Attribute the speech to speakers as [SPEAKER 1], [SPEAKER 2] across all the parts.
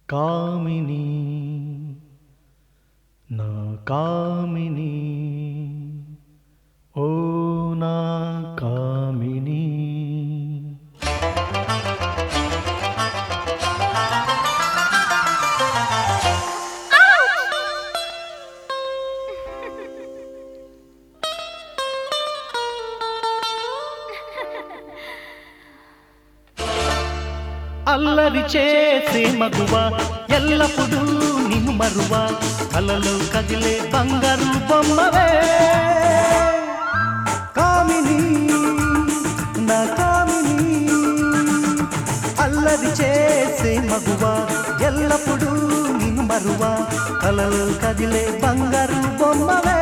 [SPEAKER 1] కామిని నా కామిని ఓ నా కామిని అల్లరి చేసే మగువా ఎల్లప్పుడూ నిన్ను మరువా కలలో కదిలే బంగారు బొమ్మవే కామిని నా కామిని అల్లరి చేసే మగువా ఎల్లప్పుడూ నిన్ను మరువా కలలో కదిలే బంగారు బొమ్మవే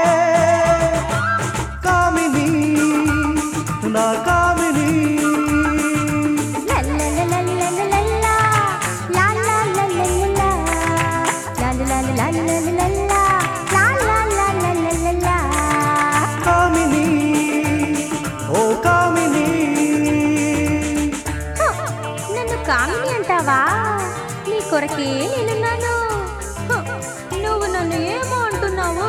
[SPEAKER 1] కామిని నా కామిని కామిని ఓ కామిని
[SPEAKER 2] నన్ను కామిని అంటావా? నీ కొరకే నేనున్నాను. నువ్వు నన్ను ఏమో అంటున్నావు?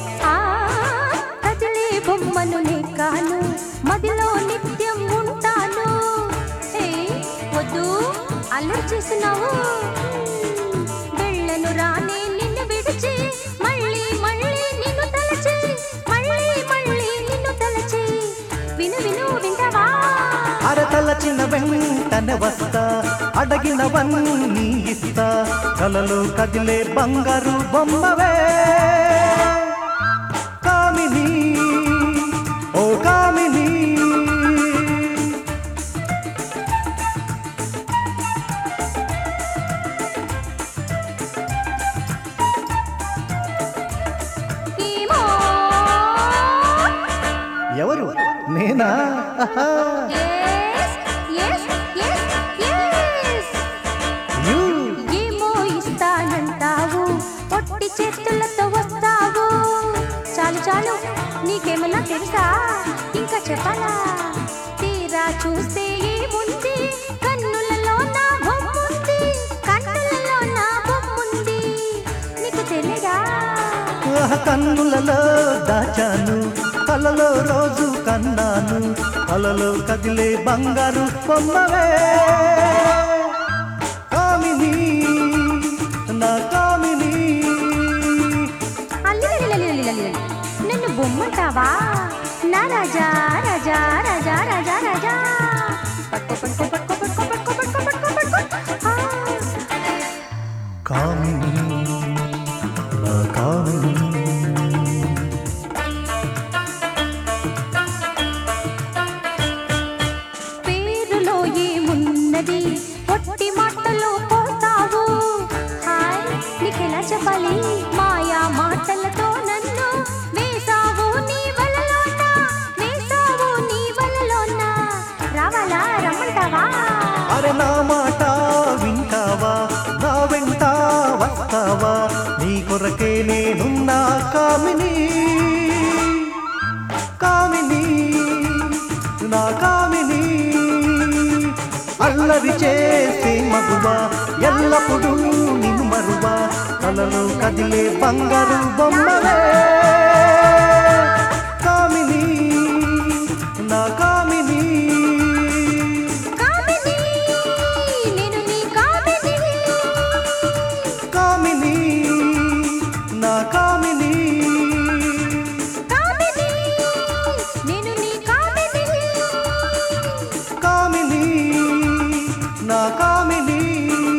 [SPEAKER 2] కదిలే బొమ్మను నే కాను, మదిలో నిత్యం ఉంటాను. వద్దు అల్లరి చేస్తున్నావు. వెళ్ళను రానే నిన్ను విడిచి, మళ్ళీ మళ్ళీ నిన్ను తలచి, మళ్ళీ మళ్ళీ నిన్ను తలచి. విను విను వింటావా?
[SPEAKER 1] అరతలచిన వెంటనే వస్తా, అడగినవన్నీ ఇస్తా, కలలో కదిలే బంగారు బొమ్మవే కామిని ఓ కామిని ఎవరు? నేనా?
[SPEAKER 2] ఏమో ఇస్తానంటావు, పొట్టి చేతులతో వస్తావు. చాలు చాలు, నీకేమన్నా తెలుసా? ఇంకా చెప్పాలా? తీరా చూస్తే ఏముంది, కన్నులలో నా బొమ్ముంది, కన్నులలో నా బొమ్ముంది. నీకు తెలియదా?
[SPEAKER 1] కన్నులలో దాచాను, కలలో రోజు కన్నాను, కలలో కదిలే బంగారు బొమ్మవే కామిని నా కామిని
[SPEAKER 2] నన్ను బొమ్మంటావా? నా రాజా రాజా రాజా రాజా రాజా పట్టుకో పట్టుకో పట్టుకో పట్టుకో పట్టుకో పట్టుకో పట్టుకో.
[SPEAKER 1] కామిని నా కామిని
[SPEAKER 2] పేరులో ఏమున్నది, పొట్టి మాటలో పోతావు. హాయ్, నీకెలా చెప్పాలి? మాయా మాటలతో నన్ను వేసావు నీ వలలోన, వేసావు నీ వలలోన. రావాలా? రమ్మంటావా?
[SPEAKER 1] అరే నా మాట వింటావా? నా వెంట వస్తావా? నీ కొరకే నేనున్నా కామిని కామిని నా కామిని అల్లరి చేసే మగువా ఎల్లప్పుడూ నిన్ను మరువా కలలో కదిలే బంగారు బొమ్మవే కామిని నా కామిని
[SPEAKER 2] కామిని, నేను నీ కామిని.
[SPEAKER 1] కామిని నా కామిని
[SPEAKER 2] కామిని, నేను నీ కామిని.
[SPEAKER 1] కామిని నా కామిని